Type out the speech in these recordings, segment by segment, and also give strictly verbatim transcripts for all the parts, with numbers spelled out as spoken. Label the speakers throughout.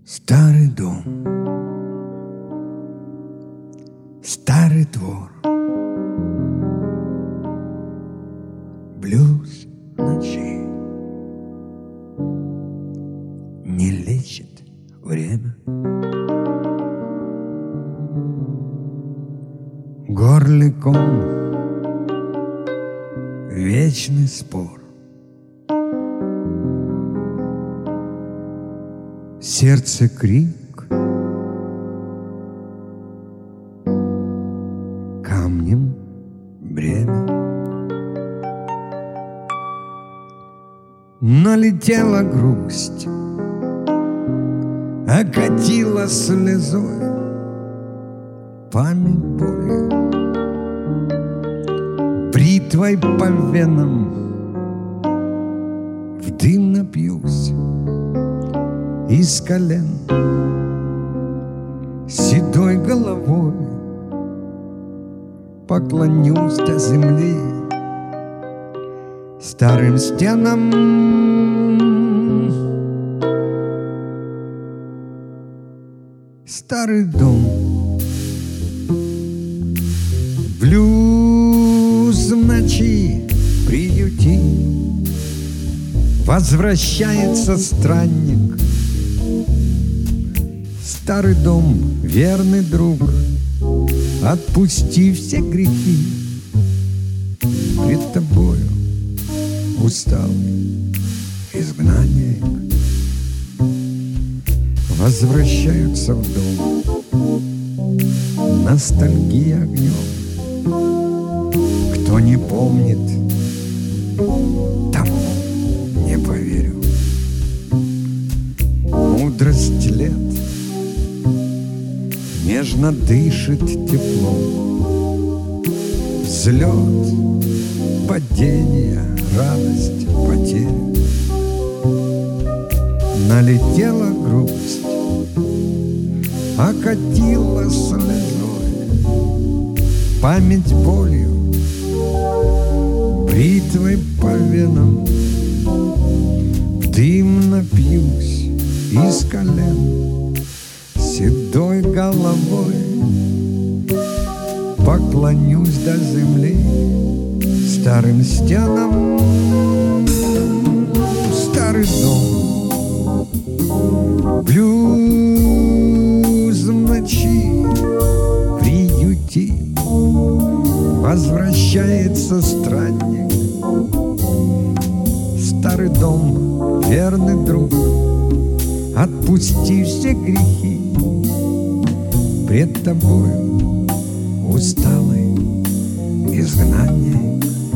Speaker 1: Старый дом, старый двор, блюз ночи не лечит время. Горликом вечный спор. Сердце крик, камнем бремя. Налетела грусть, окатила слезой память боли. Бритвой по венам в дым напьюсь из колен, седой головой поклонюсь до земли старым стенам. Старый дом, блюз в ночи приюти, возвращается странник. Старый дом, верный друг, отпусти все грехи. Пред тобою усталый изгнанник. Возвращаются в дом ностальгия огнем. Кто не помнит, тому не поверю. Мудрость лет нежно дышит теплом. Взлет, падение, радость, потеря. Налетела грусть, окатила слезой память болью, бритвой по венам дым напьюсь из колен, седой головой поклонюсь до земли старым стенам. Старый дом, блюз в ночи приюти, возвращается странник. Старый дом, верный друг, отпусти все грехи. Пред тобою усталый изгнанник.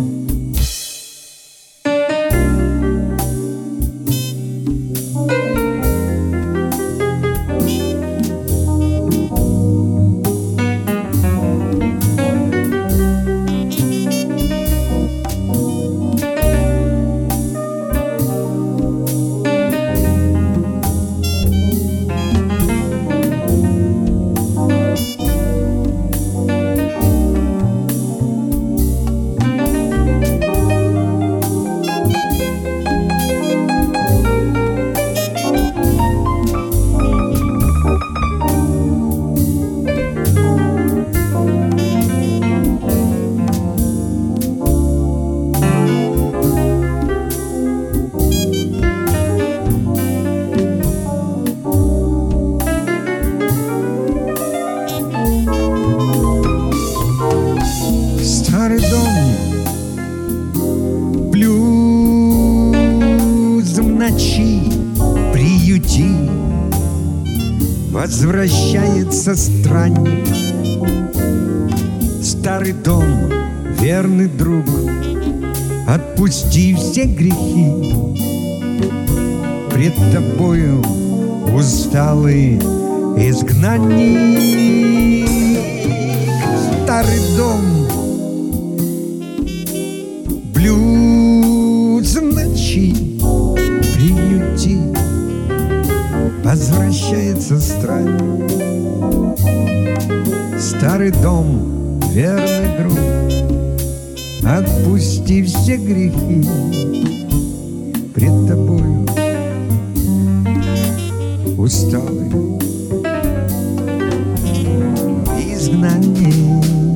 Speaker 1: Старый дом, блюз в ночи приюти, возвращается странник. Старый дом, верный друг, отпусти все грехи. Пред тобою усталый изгнанник. Старый дом, блюз в ночи приюти, возвращается странник. Старый дом, верный друг, отпусти все грехи. Пред тобою усталый изгнанник.